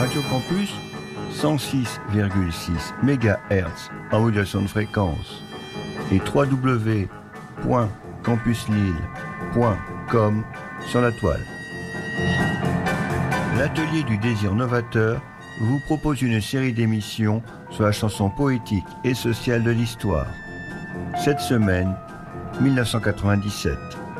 Radio Campus 106,6 MHz en modulation de fréquence et www.campuslille.com sur la toile. L'Atelier du désir novateur vous propose une série d'émissions sur la chanson poétique et sociale de l'histoire. Cette semaine, 1997.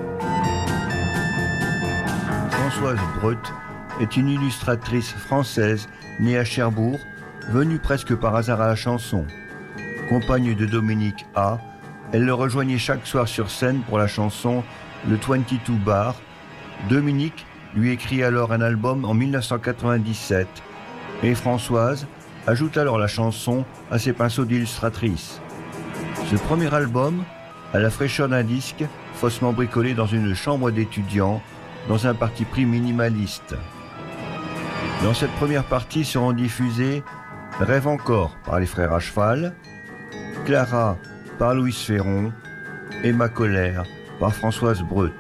Françoise Breut est une illustratrice française née à Cherbourg, venue presque par hasard à la chanson. Compagne de Dominique A, elle le rejoignait chaque soir sur scène pour la chanson Le 22 Bar. Dominique lui écrit alors un album en 1997 et Françoise ajoute alors la chanson à ses pinceaux d'illustratrice. Ce premier album a la fraîcheur d'un disque faussement bricolé dans une chambre d'étudiant dans un parti pris minimaliste. Dans cette première partie seront diffusés Rêve encore par les frères à cheval, Clara par Louise Ferron et Ma colère par Françoise Breut.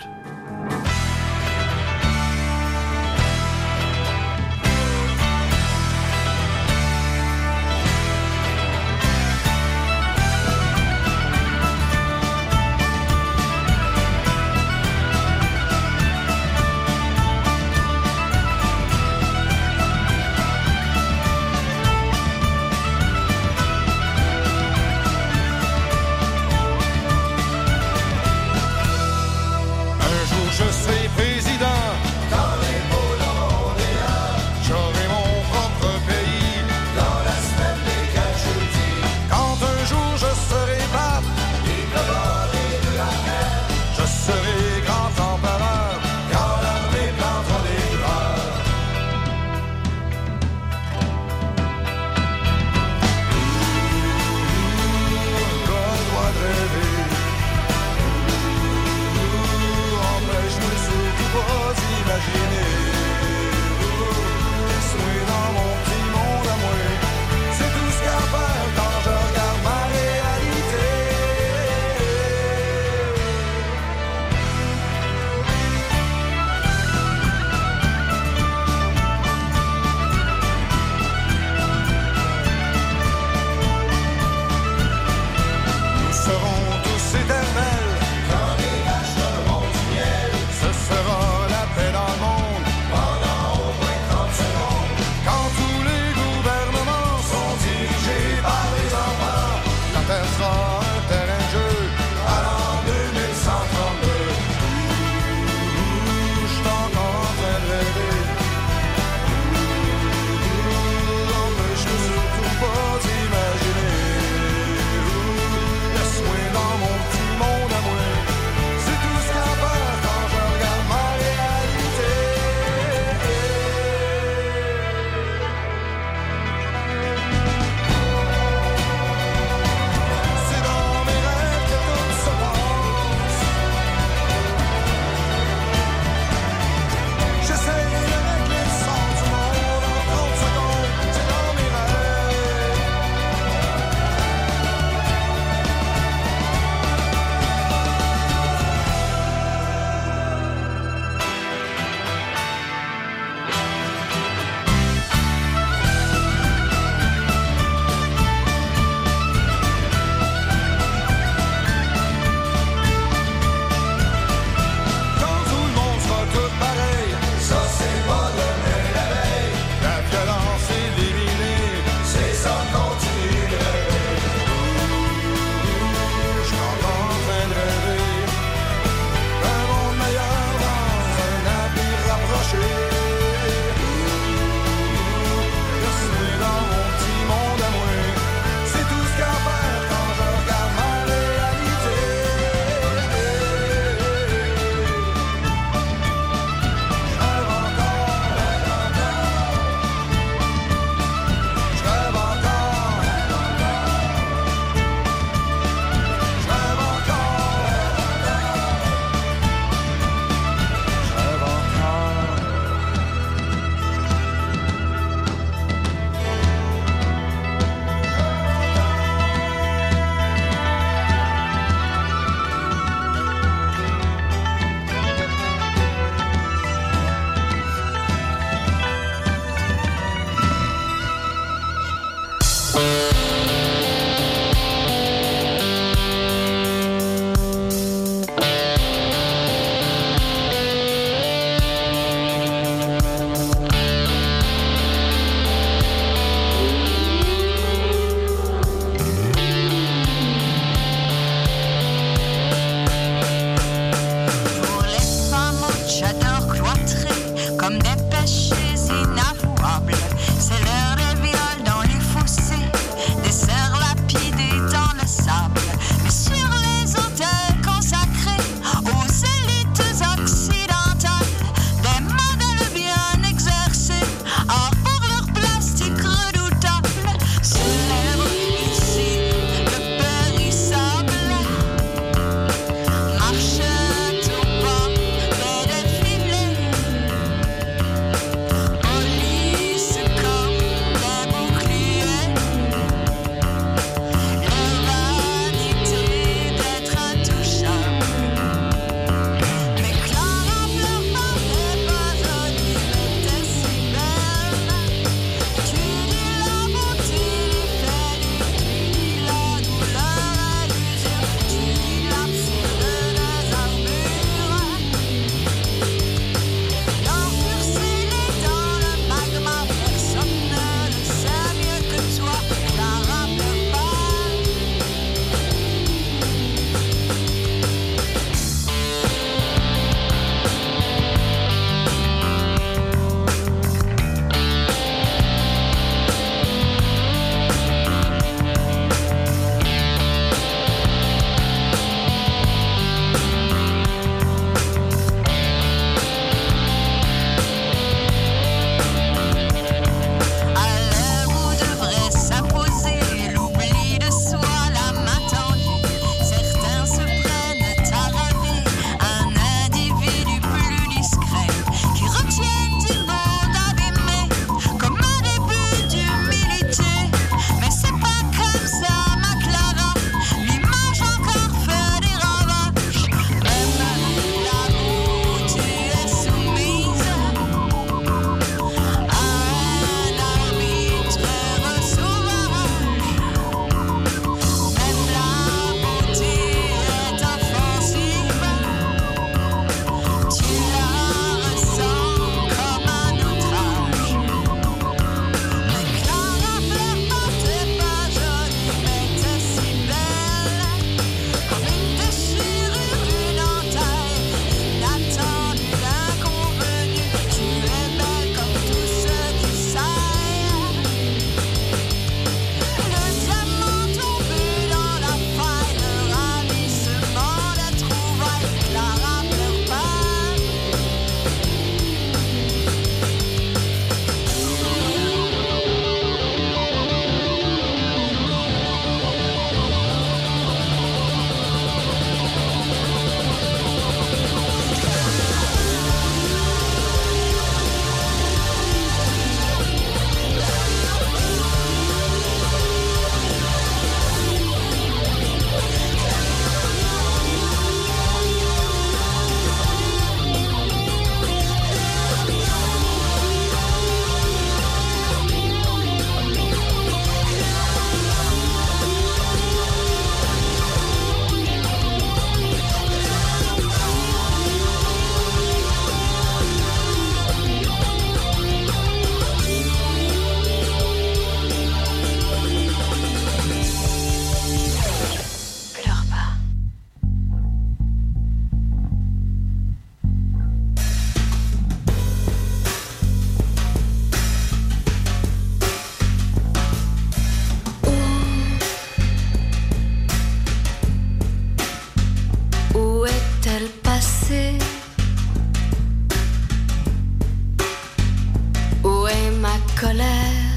colère,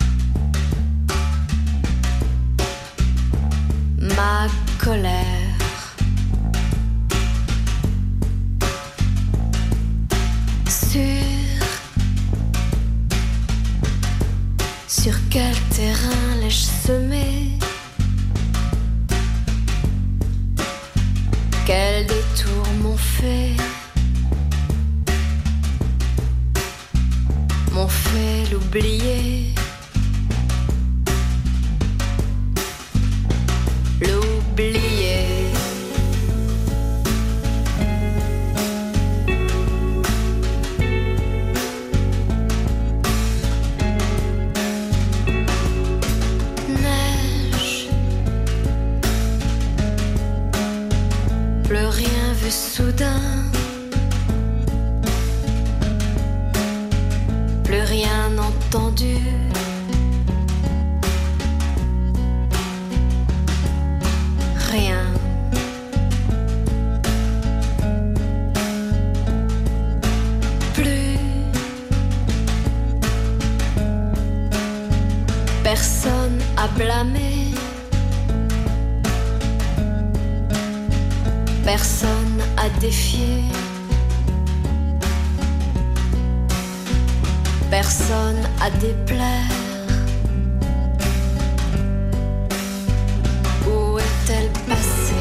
ma colère. Sur quel terrain l'ai-je semé? Quel détour m'ont fait l'oublier, l'oublier. Neige, plus rien vu soudain, plus rien entendu. Rien. Plus personne à blâmer, personne à défier, personne à déplaire. Où est-elle passée?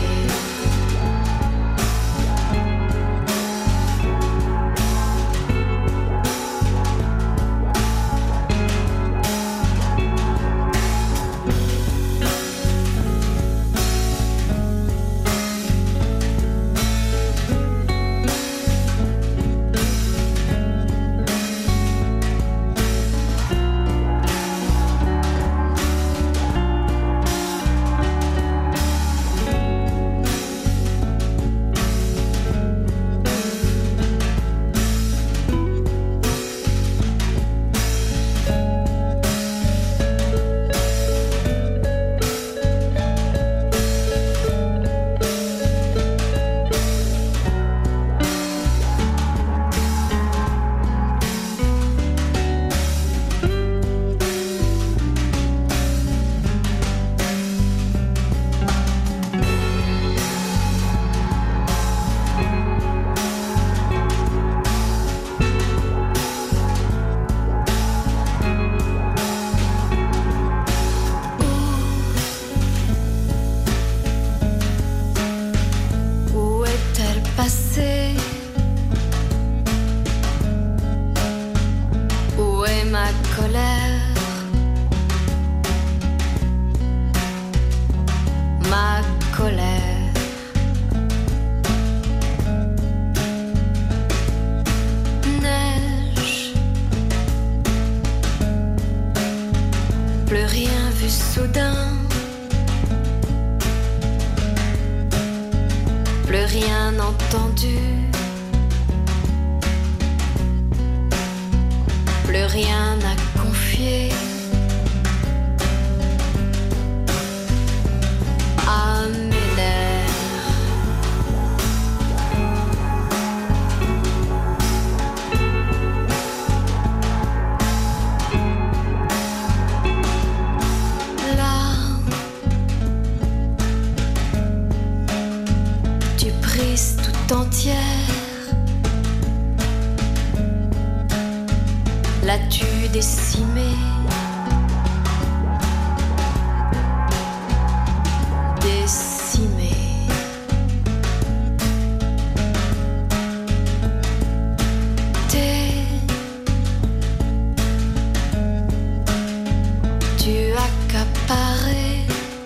L'as-tu décimé? Décimé. Tu accaparé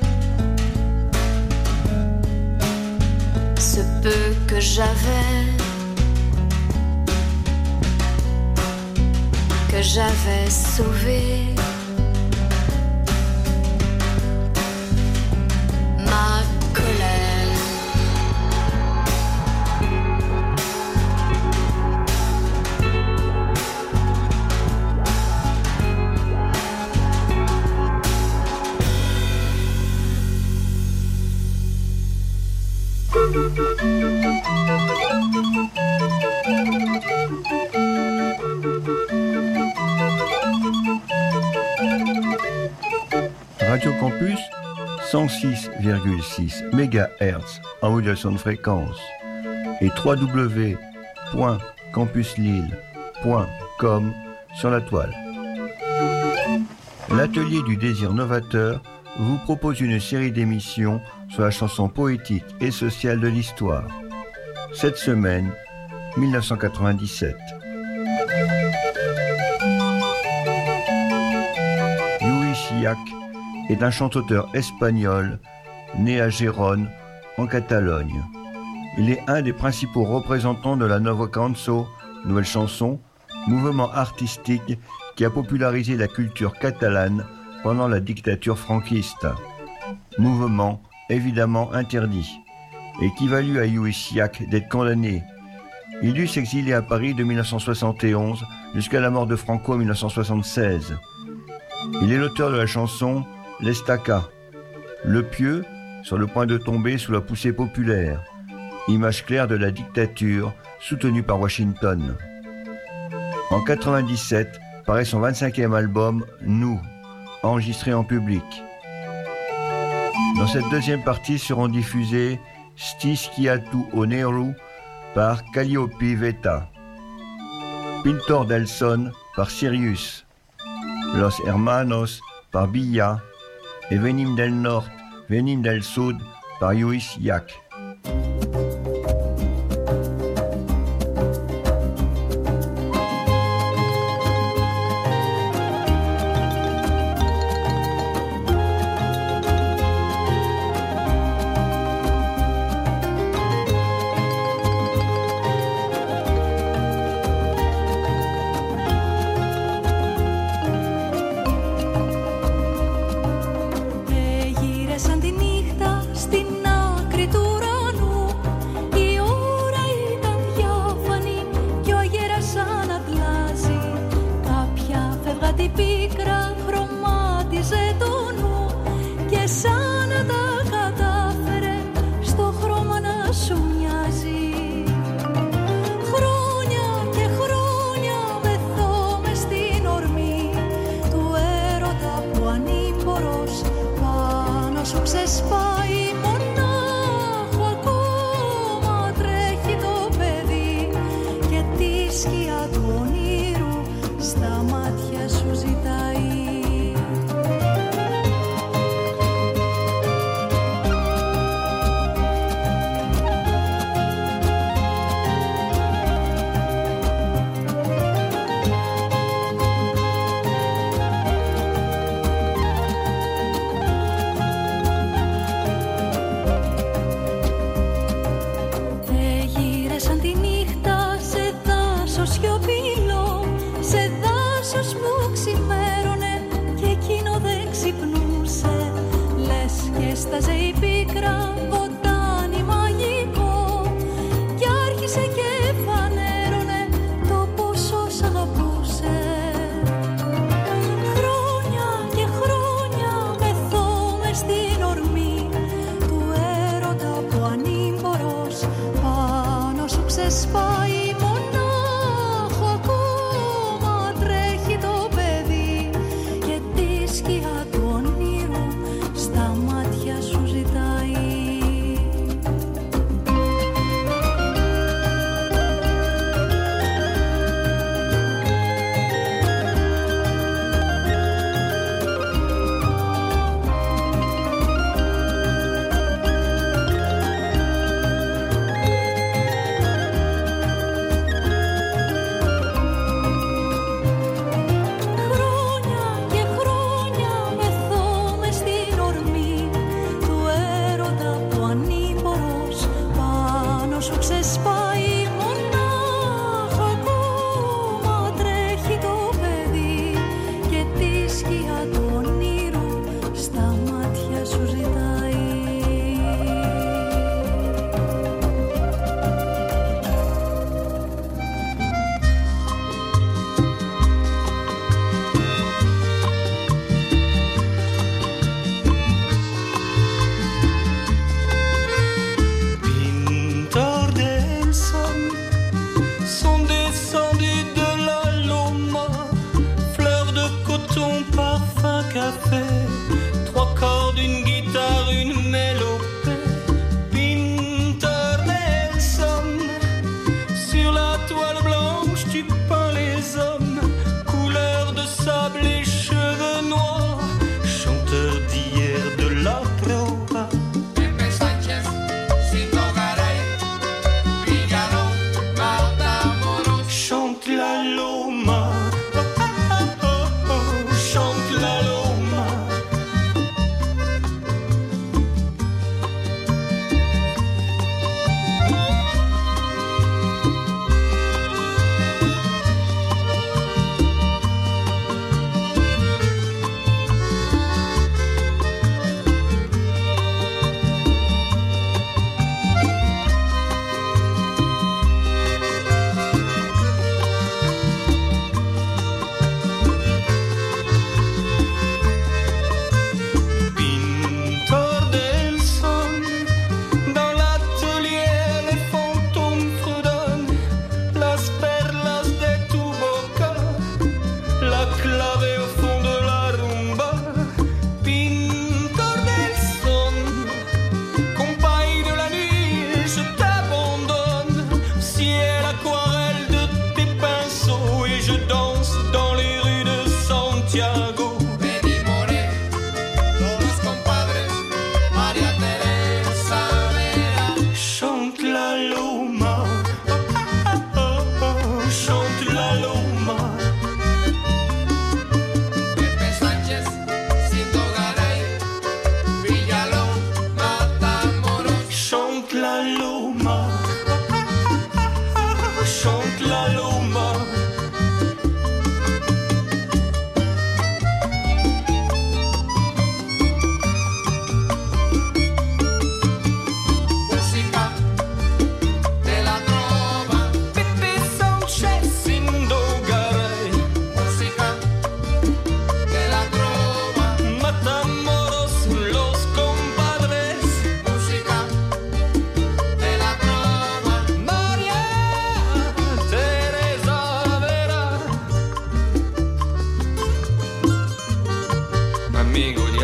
ce peu que j'avais, que j'avais sauvé. Ma colère, Radio Campus, 106,6 MHz en modulation de fréquence et www.campuslille.com sur la toile. L'atelier du désir novateur vous propose une série d'émissions sur la chanson poétique et sociale de l'histoire. Cette semaine, 1997. Lluís Llach est un chanteur espagnol né à Gérone, en Catalogne. Il est un des principaux représentants de la Nova Cançó, nouvelle chanson, mouvement artistique qui a popularisé la culture catalane pendant la dictature franquiste. Mouvement évidemment interdit et qui valut à Lluís Llach d'être condamné. Il dut s'exiler à Paris de 1971 jusqu'à la mort de Franco en 1976. Il est l'auteur de la chanson L'Estaca, le pieu sur le point de tomber sous la poussée populaire, image claire de la dictature soutenue par Washington. En 1997, paraît son 25e album Nous, enregistré en public. Dans cette deuxième partie seront diffusés Sti Schiatu o Nero par Calliope Veta, Pintor del Son par Sirius, Los Hermanos par Billa et Venim del Nord, Venim del Sud par Lluís Llach. Σαν τη νύχτα στην άκρη του ουρανού, η ώρα ήταν διάφανη κι ο αγέρας σαν αντλάζει. Κάποια φευγάτη πίκρα χρωμάτιζε το νου και σαν να τα κατάφερε στο χρώμα να σου μοιάζει. Χρόνια και χρόνια μεθώ μες στην ορμή του έρωτα που ανήμπορος σου ξεσπάει, μονάχο ακόμα τρέχει το παιδί και τη σκιά του ονείρου στα μάτια σου ζητάει. Έσταζε η πίκρα ποτάνι μαγικό κι άρχισε και φανέρωνε το πόσο σ' αγαπούσε. Χρόνια και χρόνια μεθώ μες στην ορμή του έρωτα που ανήμπορος πάνω σου ξεσπάει. Μονάχο ακόμα τρέχει το παιδί και τη σκιά του ονείρου στα μάτια σου ζητάει.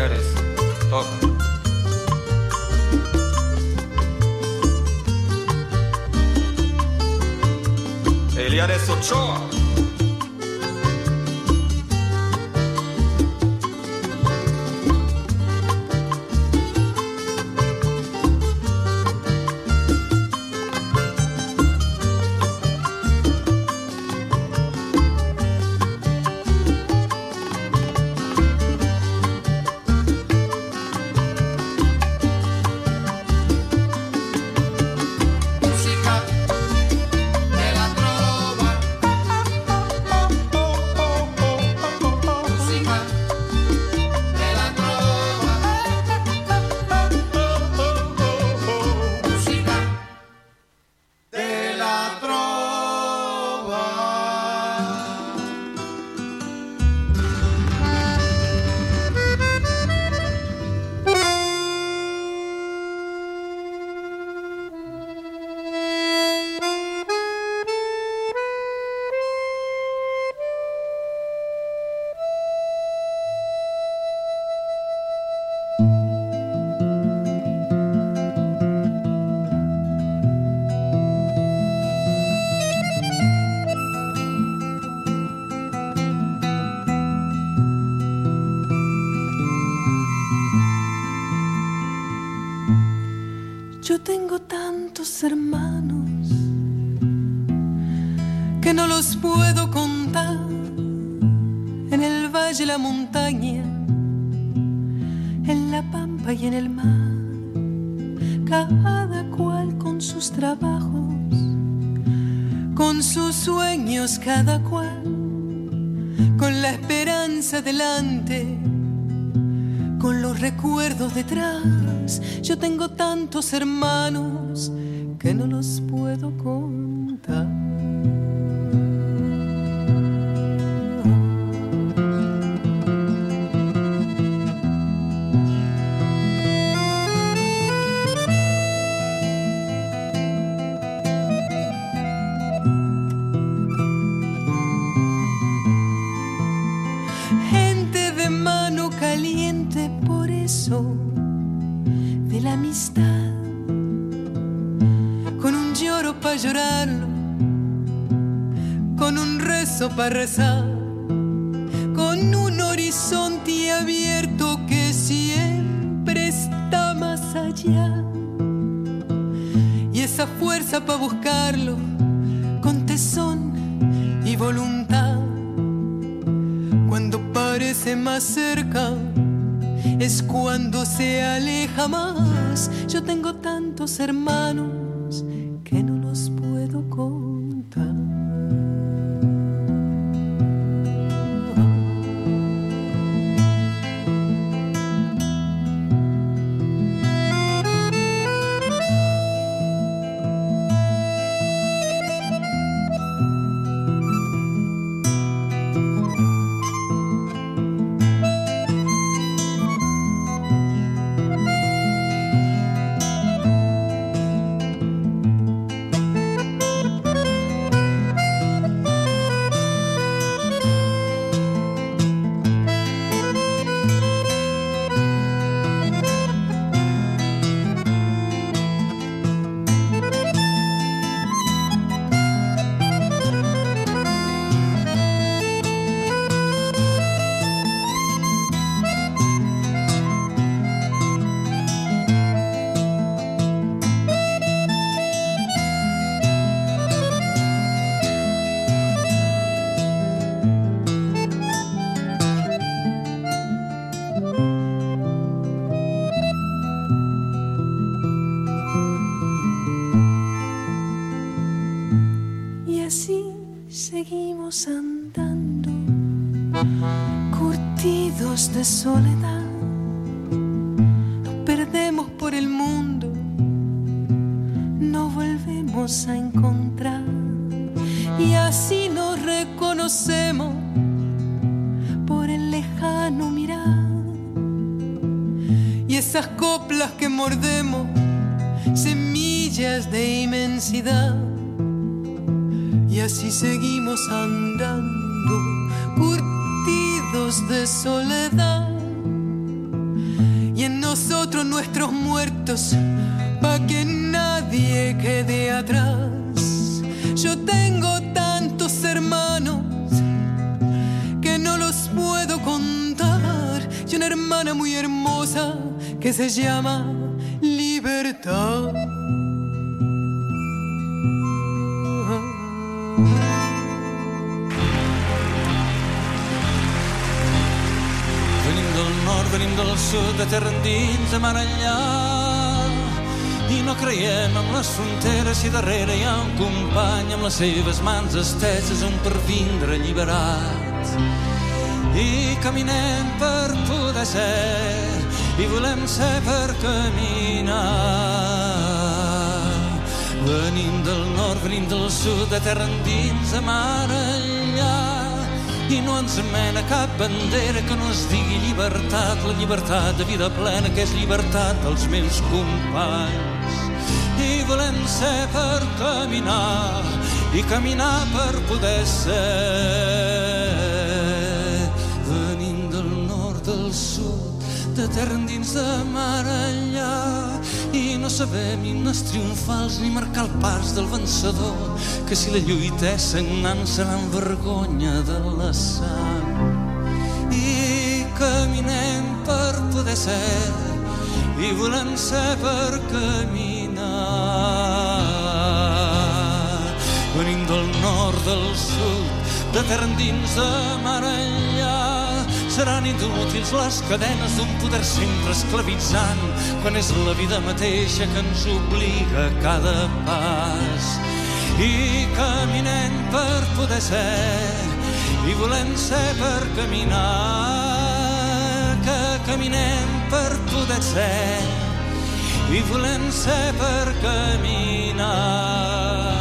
señores, toca. Eliares Ochoa. Yo tengo tantos hermanos que no los puedo contar. En el valle, la montaña, en la pampa y en el mar, cada cual con sus trabajos, con sus sueños, cada cual con la esperanza delante, con los recuerdos detrás. Yo tengo tantos hermanos que no los puedo contar. Gente de mano caliente, por eso de la amistad, con un lloro para llorarlo, con un rezo para rezar, con un horizonte abierto que siempre está más allá, y esa fuerza para buscarlo con tesón y voluntad. Cuando parece más cerca es cuando se aleja más. Yo tengo tantos hermanos que no los puedo contar. Seguimos andando, curtidos de soledad, nos perdemos por el mundo, no volvemos a encontrar, y así nos reconocemos por el lejano mirar, y esas coplas que mordemos, semillas de inmensidad. Y así seguimos andando, curtidos de soledad, nuestros muertos, pa' que nadie quede atrás. Yo tengo tantos hermanos que no los puedo contar, y una hermana muy hermosa que se llama Libertad. Venim del sud, de terra endins, de mar enllà, i no creiem en les fronteres si darrere hi ha un company amb les seves mans esteses on per vindre alliberat. I caminem per poder ser, i volem ser per caminar. Venim del nord, venim del sud, de terra endins, de mar enllà, i no ens mena cap bandera que no es digui llibertat, la llibertat de vida plena que és llibertat dels meus companys. I volem ser per caminar, i caminar per poder ser. Venim del nord, del sud, de terra endins, de mar enllà, i no sabem himnes triomfals ni marcar el pas del vencedor, que si la lluita és sagnant serà en vergonya de la sang. I caminem per poder ser, i volem ser per caminar. Venim del nord, del sud, de terra endins, de mar enllà, seran inútils les cadenes d'un poder sempre esclavitzant, quan és la vida mateixa que ens obliga a cada pas. I caminem per poder ser, i volem ser per caminar, que caminem per poder ser, i volem ser per caminar.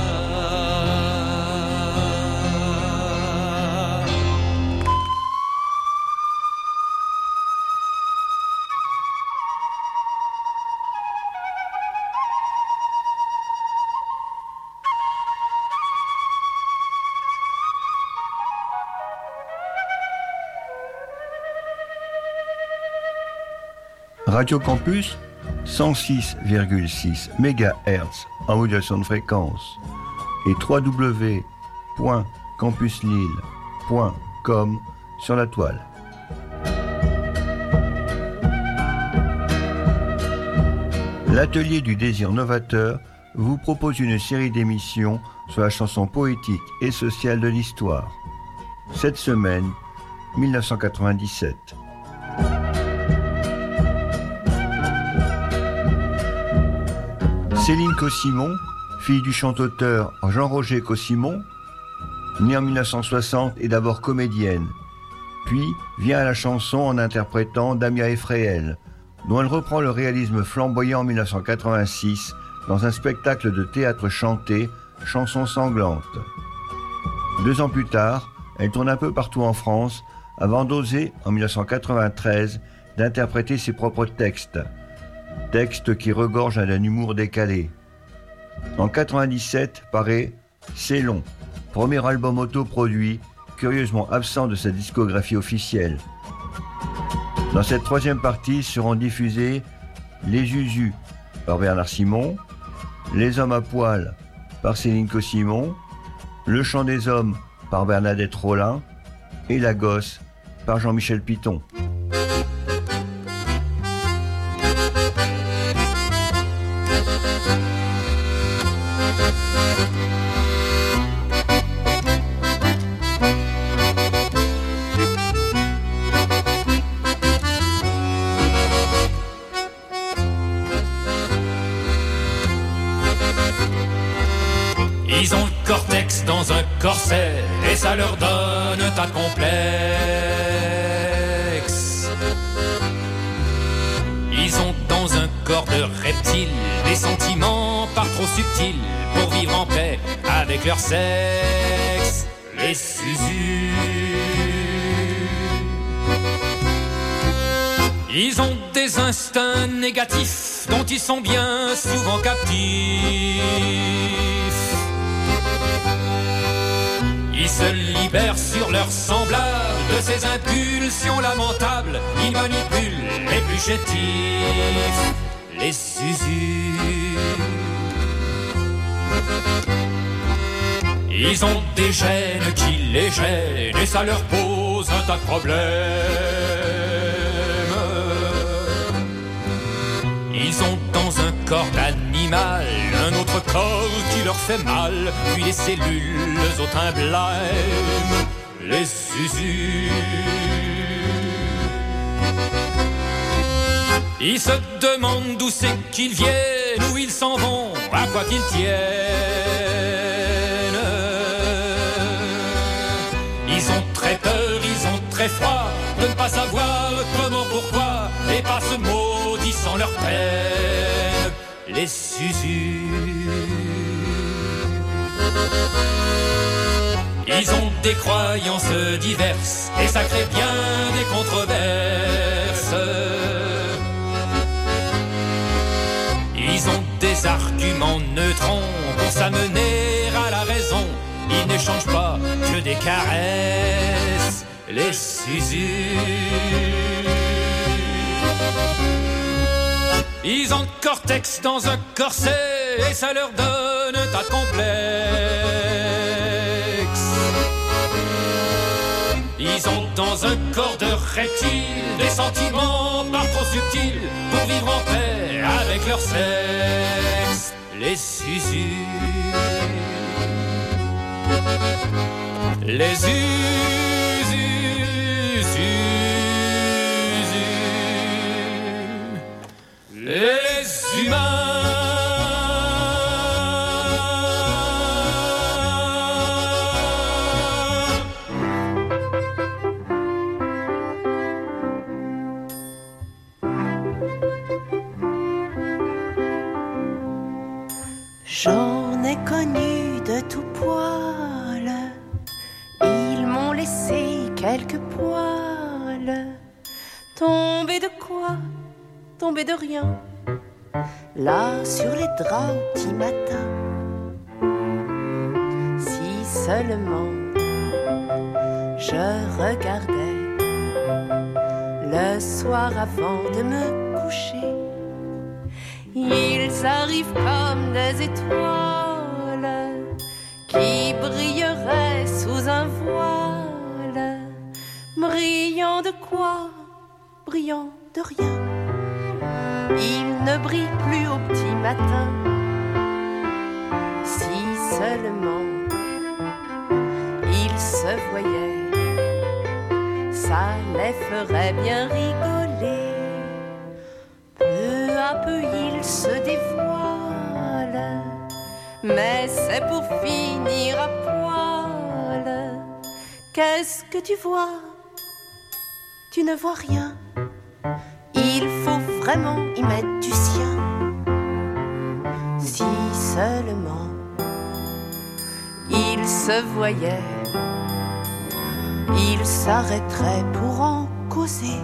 Radio Campus, 106,6 MHz en modulation de fréquence et www.campuslille.com sur la toile. L'atelier du désir novateur vous propose une série d'émissions sur la chanson poétique et sociale de l'histoire. Cette semaine, 1997. Céline Cossimon, fille du chanteur Jean-Roger Cossimon, née en 1960, est d'abord comédienne, puis vient à la chanson en interprétant Damia Efraël, dont elle reprend le réalisme flamboyant en 1986 dans un spectacle de théâtre chanté, Chansons sanglantes. 2 ans plus tard, elle tourne un peu partout en France avant d'oser, en 1993, d'interpréter ses propres textes qui regorgent d'un humour décalé. En 1997 paraît C'est long, premier album autoproduit, curieusement absent de sa discographie officielle. Dans cette 3e partie seront diffusés Les Usus par Bernard Simon, Les Hommes à poil par Céline Cossimon, Le Chant des Hommes par Bernadette Rollin et La Gosse par Jean-Michel Piton. Ils ont le cortex dans un corset et ça leur donne un tas de complexes. Ils ont dans un corps de reptiles des sentiments par trop subtils pour vivre en paix avec leur sexe. Les Suzus. Ils ont des instincts négatifs dont ils sont bien souvent captifs. Ils se libèrent sur leurs semblables de ces impulsions lamentables. Ils manipulent les plus chétifs, les usus. Ils ont des gènes qui les gênent et ça leur pose un tas de problèmes. Ils ont dans un corps d'animal un autre corps qui leur fait mal, puis les cellules au teint blême, les usus. Ils se demandent d'où c'est qu'ils viennent, où ils s'en vont, à quoi qu'ils tiennent. Ils ont très peur, ils ont très froid de ne pas savoir comment, pourquoi, et pas ce maudit sans leur peine, les usus. Ils ont des croyances diverses et ça crée bien des controverses. Ils ont des arguments neutrons pour s'amener à la raison. Ils n'échangent pas que des caresses, les usus. Ils ont le cortex dans un corset et ça leur donne un tas de complexes. Ils ont dans un corps de reptiles des sentiments pas trop subtils pour vivre en paix avec leur sexe, les usus. Les usus, les humains. J'en ai connu de tout poil, ils m'ont laissé quelques poils. Tombé de quoi? Tombé de rien. Là sur les draps au petit matin. Si seulement je regardais le soir avant de me coucher. Ils arrivent comme des étoiles qui brilleraient sous un voile. Brillant de quoi? Brillant de rien. Ils ne brillent plus au petit matin. Si seulement ils se voyaient, ça les ferait bien rigoler. Peu à peu ils se dévoilent, mais c'est pour finir à poil. Qu'est-ce que tu vois? Tu ne vois rien. Il faut vraiment y mettre du sien. Si seulement ils se voyaient, ils s'arrêteraient pour en causer.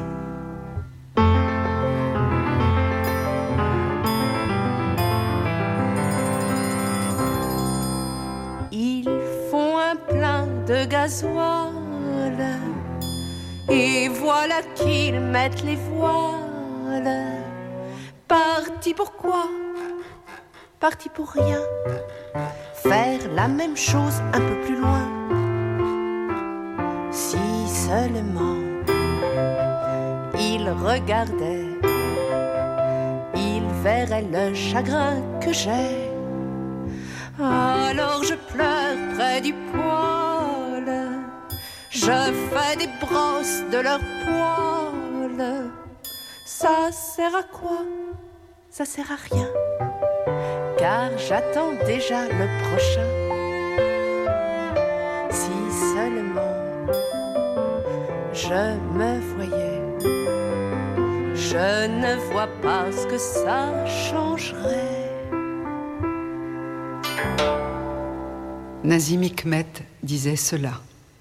De gasoil, et voilà qu'ils mettent les voiles. Parti pour quoi? Parti pour rien. Faire la même chose un peu plus loin. Si seulement ils regardaient, ils verraient le chagrin que j'ai. Alors je pleure près du poêle. Je fais des brosses de leur poils. Ça sert à quoi? Ça sert à rien. Car j'attends déjà le prochain. Si seulement je me voyais, je ne vois pas ce que ça changerait. Nazim Hikmet disait cela.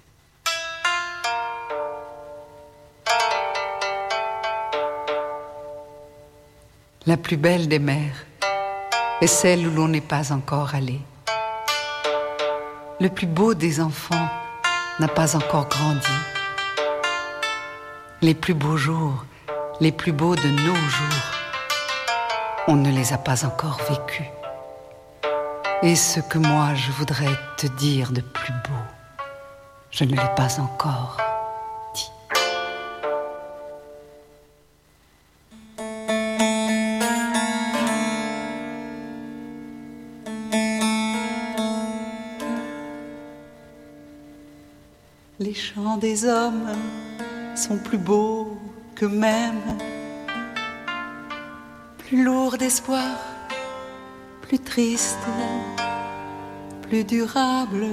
La plus belle des mers est celle où l'on n'est pas encore allé. Le plus beau des enfants n'a pas encore grandi. Les plus beaux jours, les plus beaux de nos jours, on ne les a pas encore vécus. Et ce que moi je voudrais te dire de plus beau, je ne l'ai pas encore dit. Les chants des hommes sont plus beaux qu'eux-mêmes, plus lourds d'espoir, plus tristes, plus durables.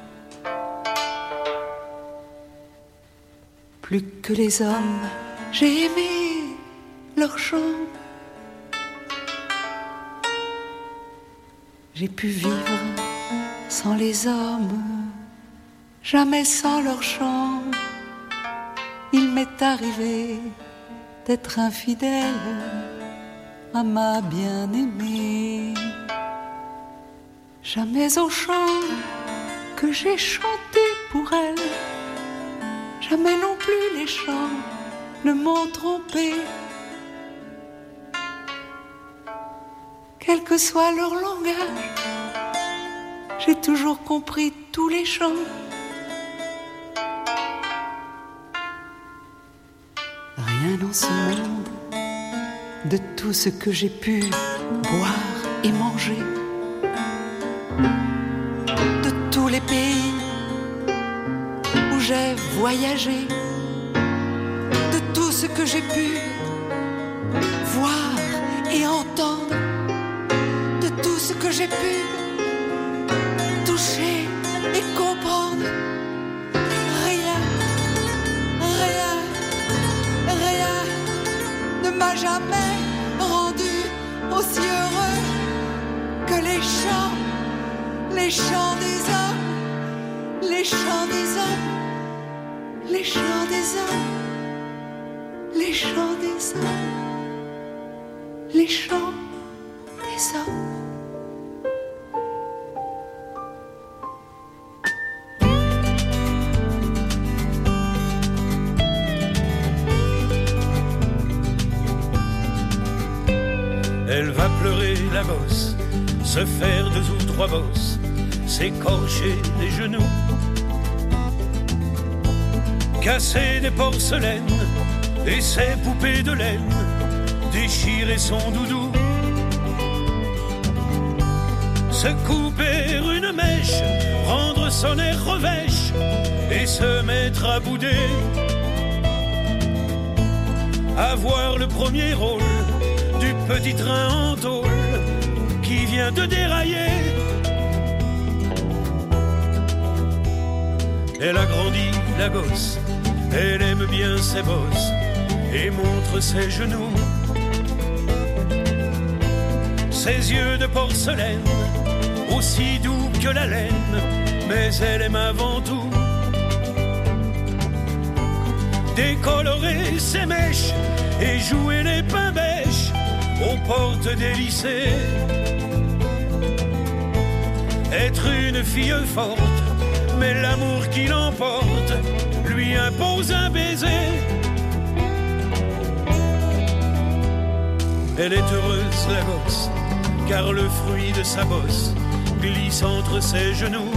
Plus que les hommes, j'ai aimé leurs chants. J'ai pu vivre sans les hommes, jamais sans leurs chants. Il m'est arrivé d'être infidèle à ma bien-aimée. Jamais au chant que j'ai chanté pour elle, jamais non plus les chants ne m'ont trompé. Quel que soit leur langage, j'ai toujours compris tous les chants. Rien dans ce monde, de tout ce que j'ai pu boire et manger, de tous les pays où j'ai voyagé, de tout ce que j'ai pu voir et entendre, de tout ce que j'ai pu toucher et comprendre. Rien ne m'a jamais rendu aussi heureux que les chants des hommes, les chants des hommes, les chants des hommes, les chants des hommes, les chants des hommes. Elle va pleurer la bosse, se faire 2 ou 3 bosses, s'écorcher les genoux, casser des porcelaines et ses poupées de laine, déchirer son doudou, se couper une mèche, rendre son air revêche et se mettre à bouder, avoir le premier rôle du petit train en tôle qui vient de dérailler. Elle a grandi la gosse, elle aime bien ses bosses et montre ses genoux, ses yeux de porcelaine, aussi doux que la laine, mais elle aime avant tout décolorer ses mèches et jouer les pains bêches aux portes des lycées. Être une fille forte, mais l'amour qui l'emporte lui impose un baiser. Elle est heureuse la gosse, car le fruit de sa bosse glisse entre ses genoux.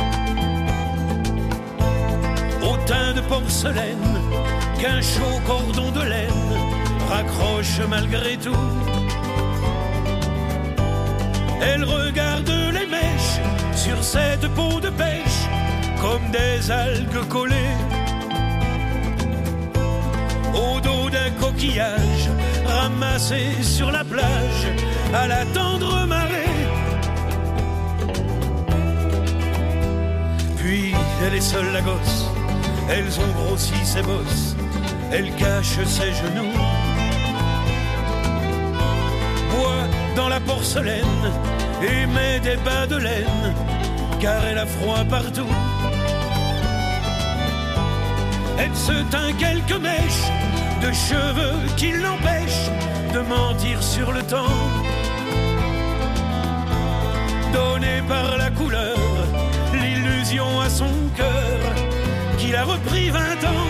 Au teint de porcelaine qu'un chaud cordon de laine raccroche malgré tout. Elle regarde les mèches sur cette peau de pêche comme des algues collées au dos d'un coquillage ramassé sur la plage à la tendre marée. Puis elle est seule la gosse, elles ont grossi ses bosses, elle cache ses genoux, boit dans la porcelaine et met des bas de laine, car elle a froid partout. Elle se teint quelques mèches de cheveux qui l'empêchent de mentir sur le temps, donné par la couleur, l'illusion à son cœur il a repris 20 ans.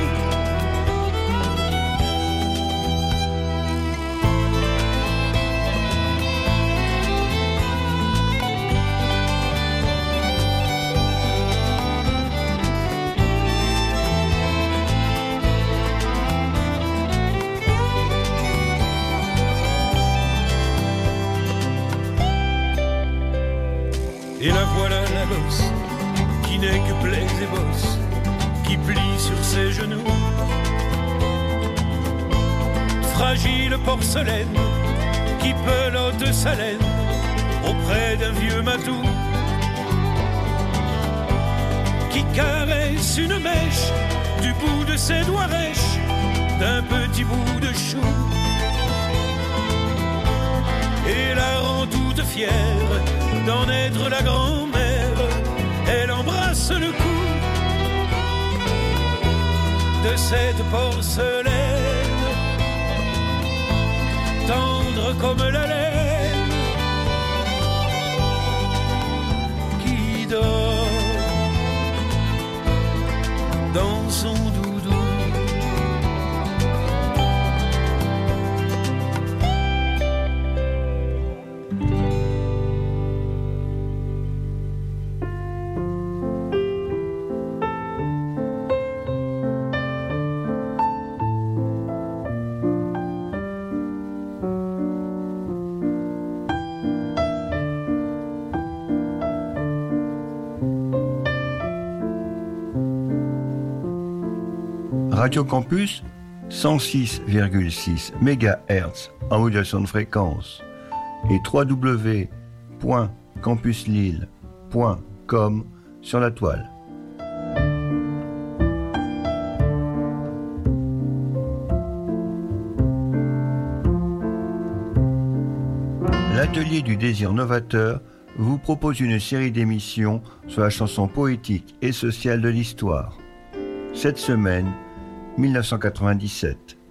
Et la voilà la gosse, qui n'est que plaies et bosses, qui plie sur ses genoux. Fragile porcelaine, qui pelote sa laine auprès d'un vieux matou. Qui caresse une mèche du bout de ses doigts rêches d'un petit bout de chou. Et la rend toute fière d'en être la grand-mère. Elle embrasse le cou de cette porcelaine, tendre comme la laine, qui dort dans son doudou. Radio Campus, 106,6 MHz en modulation de fréquence et www.campuslille.com sur la toile. L'Atelier du désir novateur vous propose une série d'émissions sur la chanson poétique et sociale de l'histoire. Cette semaine, 1997.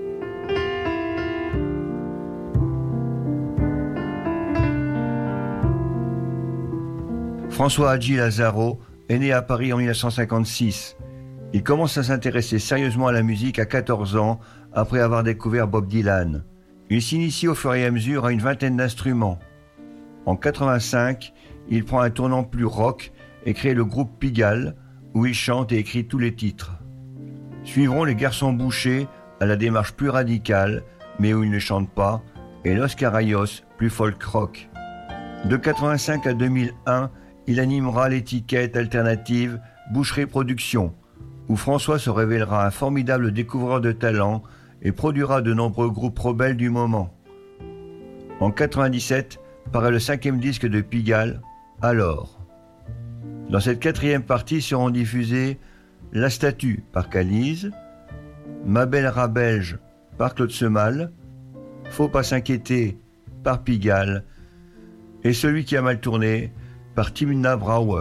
François Hadji Lazaro est né à Paris en 1956. Il commence à s'intéresser sérieusement à la musique à 14 ans après avoir découvert Bob Dylan. Il s'initie au fur et à mesure à une vingtaine d'instruments. En 1985, il prend un tournant plus rock et crée le groupe Pigalle, où il chante et écrit tous les titres. Suivront les Garçons Bouchés à la démarche plus radicale, mais où ils ne chantent pas, et Los Carayos, plus folk rock. De 1985 à 2001, il animera l'étiquette alternative Boucherie Productions, où François se révélera un formidable découvreur de talent et produira de nombreux groupes rebelles du moment. En 1997, paraît le 5e disque de Pigalle, Alors. Dans cette 4e partie seront diffusés La Statue par Calise, Ma belle rat belge par Claude Semal, Faut pas s'inquiéter par Pigalle et Celui qui a mal tourné par Timna Brouwer.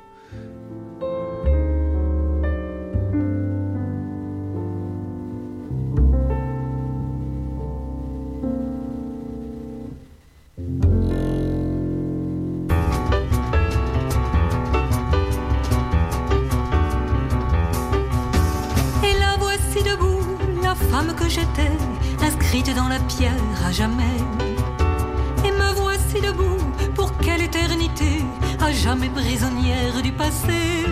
Que j'étais inscrite dans la pierre à jamais. Et me voici debout pour quelle éternité, à jamais prisonnière du passé.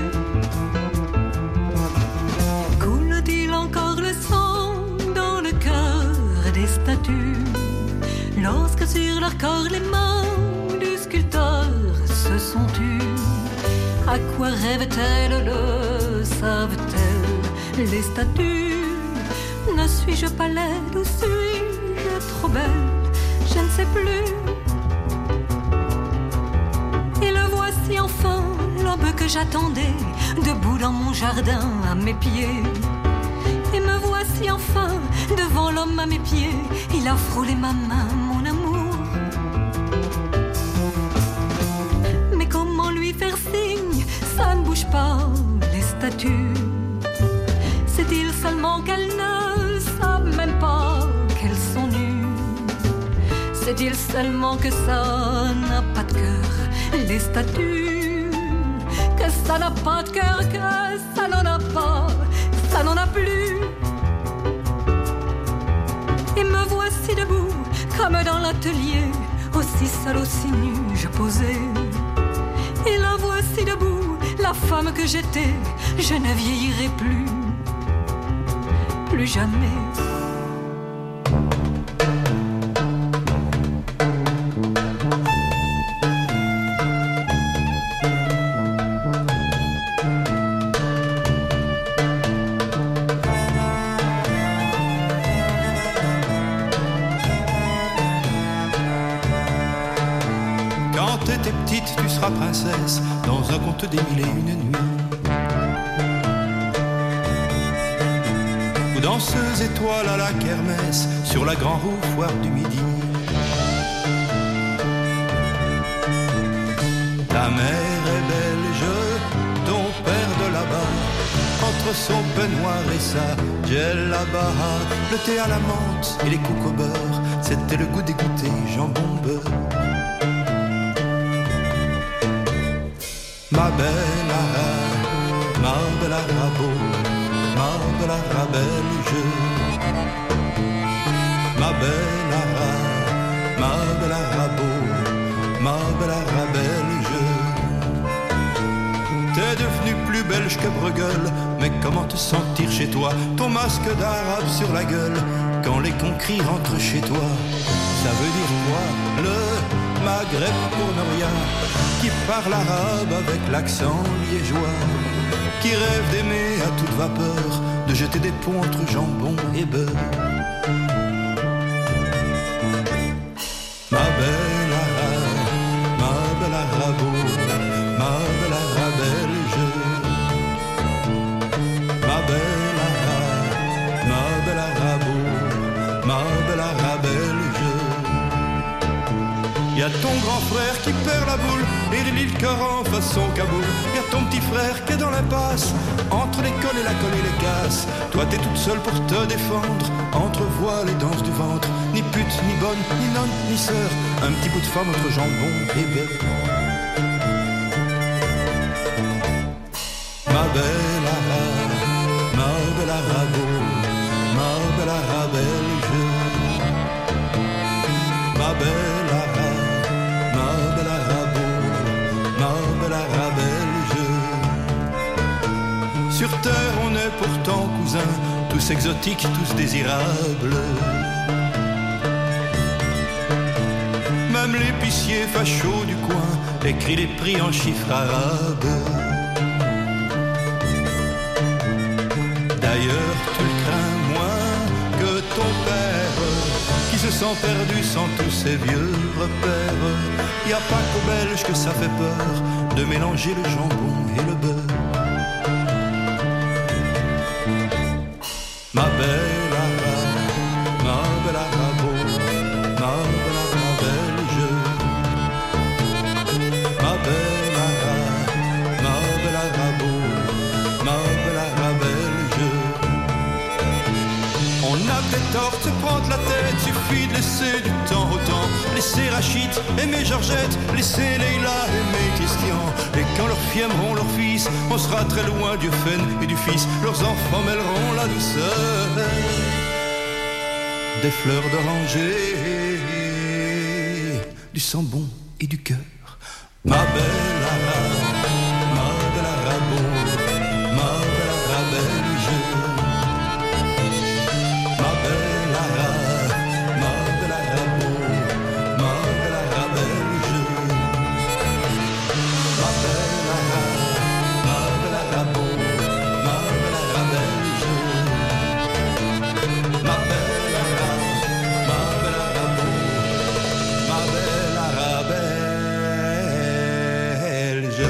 Coule-t-il encore le sang dans le cœur des statues, lorsque sur leur corps les mains du sculpteur se sont tues? À quoi rêvent-elles, le savent-elles les statues? Ne suis-je pas laide ou suis-je trop belle? Je ne sais plus. Et le voici enfin, l'homme que j'attendais, debout dans mon jardin à mes pieds. Et me voici enfin, devant l'homme à mes pieds. Il a frôlé ma main, mon amour. Mais comment lui faire signe? Ça ne bouge pas, les statues. C'est-il seulement qu'elles ne savent même pas qu'elles sont nues? C'est-il seulement que ça n'a pas de cœur, les statues? Que Ça n'a pas de cœur que ça n'en a pas, ça n'en a plus. Et me voici debout, comme dans l'atelier, aussi seule, aussi nue, je posais. Et la voici debout, la femme que j'étais, je ne vieillirai plus, plus jamais. Tu seras princesse dans un conte des mille et une nuits. Ou danseuse étoile à la kermesse sur la grande roue foire du midi. Ta mère est belle, ton père de là-bas, entre son peignoir et sa djellaba. Le thé à la menthe et les coups au beurre, c'était le goût dégoûté, jambon beurre. Ma belle Arabo, ma belle Arabelle, ma belle Arabo, ma belle Arabelle, t'es devenue plus belge que Bruegel, mais comment te sentir chez toi, ton masque d'arabe sur la gueule, quand les conquis rentrent chez toi, ça veut dire quoi, le Maghreb pour ne rien, qui parle arabe avec l'accent liégeois, qui rêve d'aimer à toute vapeur, de jeter des ponts entre jambon et beurre. Ma belle Arabo, ma belle Arabelle, ma belle Arabo, ma belle Arabelle. Y'a ton grand frère qui perd la boule et l'île cœur en façon Kaboul. Y'a ton petit frère qui est dans l'impasse entre l'école et la colle et les casses. Toi t'es toute seule pour te défendre entre voile et danse du ventre. Ni pute, ni bonne, ni nonne, ni sœur, un petit bout de femme entre jambon et beurre. Ma belle Arabo, ma belle Arabelle, ma belle sur terre on est pourtant cousins, tous exotiques, tous désirables. Même l'épicier facho du coin écrit les prix en chiffres arabes. D'ailleurs tu le crains moins que ton père, qui se sent perdu sans tous ses vieux repères. Y a pas qu'aux Belges que ça fait peur de mélanger le jambon et le beurre. Ma belle Arabo, ma belle Arabelle, ma belle Arabo, ma belle Arabelle. On a des torts, se prendre la tête, suffit de laisser du temps au temps. Laisser Rachid, aimer Georgette, laisser Leïla, aimer Christian. Et quand leurs filles aimeront leur fils, on sera très loin du Fen et du fils. Leurs enfants mêleront la douceur des fleurs d'oranger, du sang bon et du cœur. Ma belle Arabo, ma belle Arabelle, ma belle Arabo, ma belle Arabelle, ma belle Arabo, ma belle Arabelle, ma belle Arabo, ma belle Arabelle.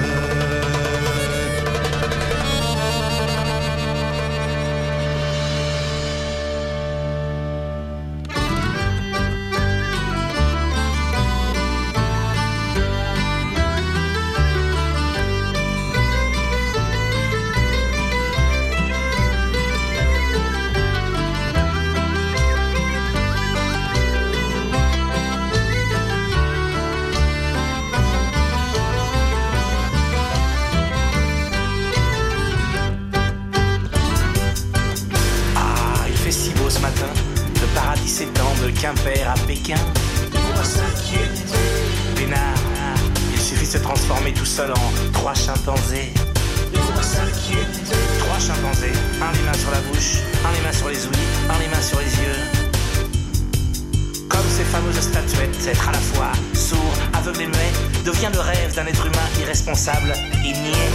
paradis s'étend de Quimper à Pékin. On va s'inquiéter. Pénard, il suffit de se transformer tout seul en 3 chimpanzés. On va s'inquiéter. 3 chimpanzés, un les mains sur la bouche, un les mains sur les ouïes, un les mains sur les yeux. Comme ces fameuses statuettes, être à la fois sourd, aveugle et muet devient le rêve d'un être humain irresponsable et niais.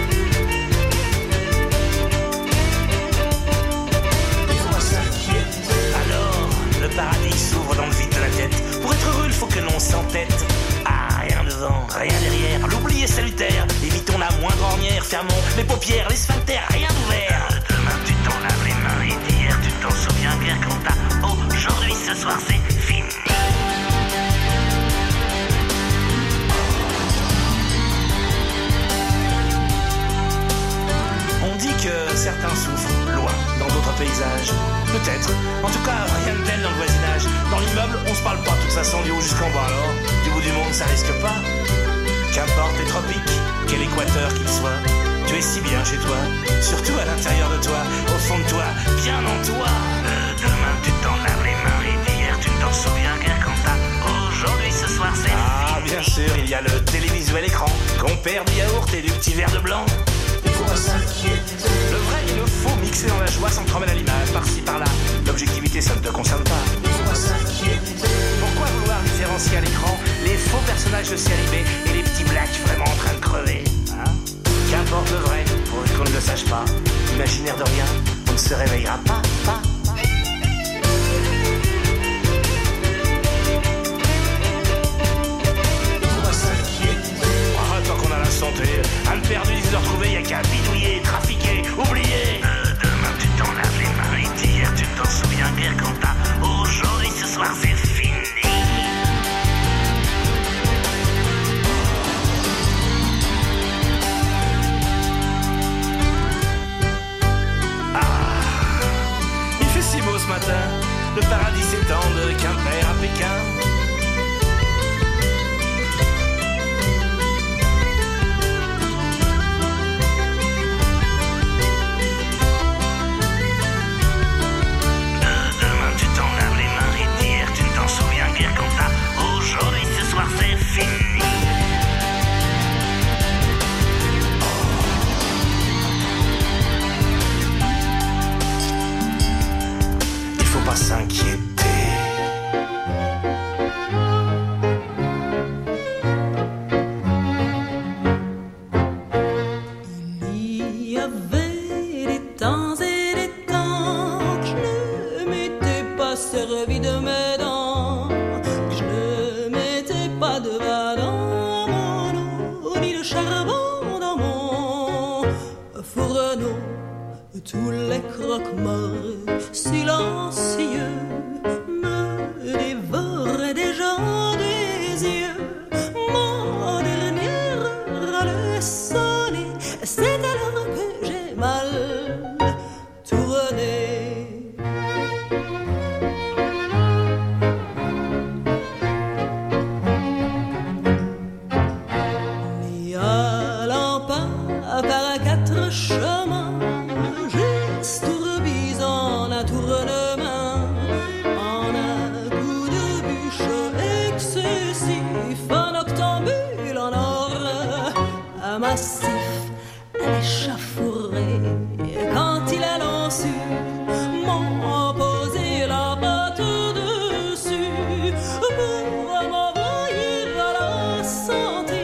Alors, le paradis s'ouvre dans le vide de la tête. Pour être heureux, il faut que l'on s'entête. Ah, rien devant, rien derrière. L'oubli est salutaire. Évitons la moindre ornière. Fermons les paupières, les sphincters, rien d'ouvert. Demain, tu t'en laves les mains et d'hier, tu t'en souviens guère quand t'as. Aujourd'hui, ce soir, c'est fini. On dit que certains souffrent loin, dans d'autres paysages. Peut-être. En tout cas, rien de tel dans le voisinage. Dans l'immeuble, on se parle pas de toute façon du haut jusqu'en bas alors. Du bout du monde, ça risque pas. Qu'importe les tropiques, quel équateur qu'il soit. Tu es si bien chez toi, surtout à l'intérieur de toi, au fond de toi, bien en toi. Demain, tu t'en laves les mains et d'hier, tu ne t'en souviens guère quand t'as. Aujourd'hui, ce soir, c'est fini. Bien sûr, il y a le télévisuel écran, compère du yaourt et du petit verre de blanc. Il faut pas s'inquiéter. Le vrai et le faux mixés dans la joie sans trembler à l'image, par-ci par-là. L'objectivité, ça ne te concerne pas. Il faut pas s'inquiéter. Pourquoi vouloir différencier à l'écran les faux personnages de série B et les petits blacks vraiment en train de crever, hein? Qu'importe le vrai, pourvu qu'on ne le sache pas. Imaginaire de rien, on ne se réveillera pas. Tant qu'on a la santé, un perdu, ils ont retrouvé, y'a qu'à bidouiller, trafiquer, oublier. Demain tu t'en laves les mains et d'hier tu t'en souviens guère quand t'as. Aujourd'hui, ce soir, c'est fini. Il fait si beau ce matin, le paradis s'étend de Quimper à Pékin. Aujourd'hui, ce soir, c'est fini. Il faut pas s'inquiéter. Il y avait des temps et des temps que je ne m'étais pas servi de mes dents. De vin dans mon eau, ni de charbon dans mon fourneau. Tous les croque-morts silencieux me dévoraient déjà des yeux. Mon dernière heure allait sonner, c'est alors que j'ai mal tourné. Par 4 chemins, j'estourbis en un tournement, en un coup de bûche excessif, un octambule en or, un massif, un échauffouré. Quand il a lancé, m'ont posé la patte dessus pour m'envoyer à la santé.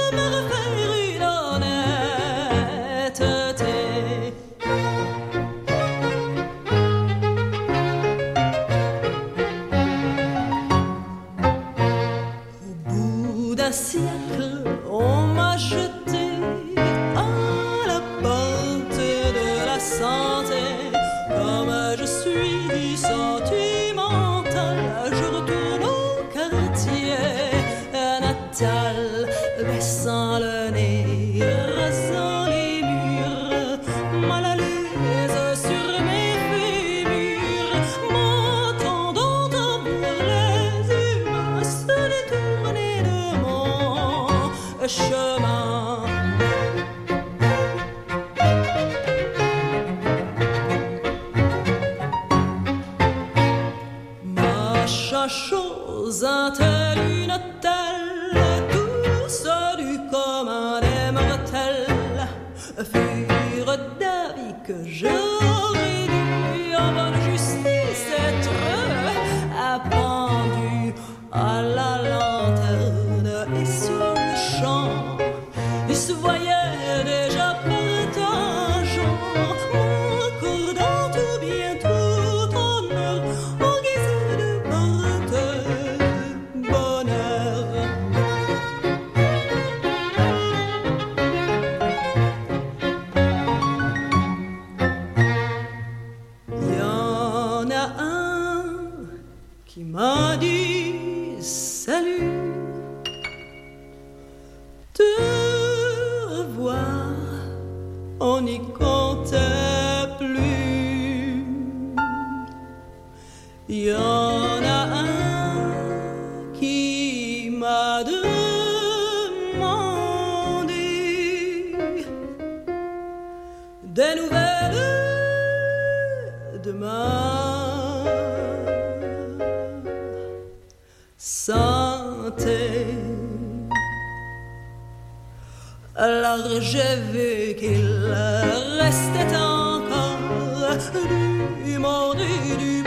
Siècle, on m'a jeté à la porte de la santé. Comme je suis sentimental, je retourne au quartier natal, baissant le nez, rasant les murs, mal à l'aise sur mes fémurs, m'entendant tambour les humains se détourner de mon la chose, un tel, une telle, tout salut commun des mortels, furent d'avis que j'aurais dû en bonne justice être appendu à la lanterne. Et sur le champ, il se voyait déjà partageant, accordant tout bien, tout honneur, en guise de porte-bonheur. Il y en a un qui m'a dit salut, te revoir, on n'y comptait plus. Il y en a un qui m'a demandé des nouvelles de ma santé. Alors j'ai vu qu'il restait encore du monde et du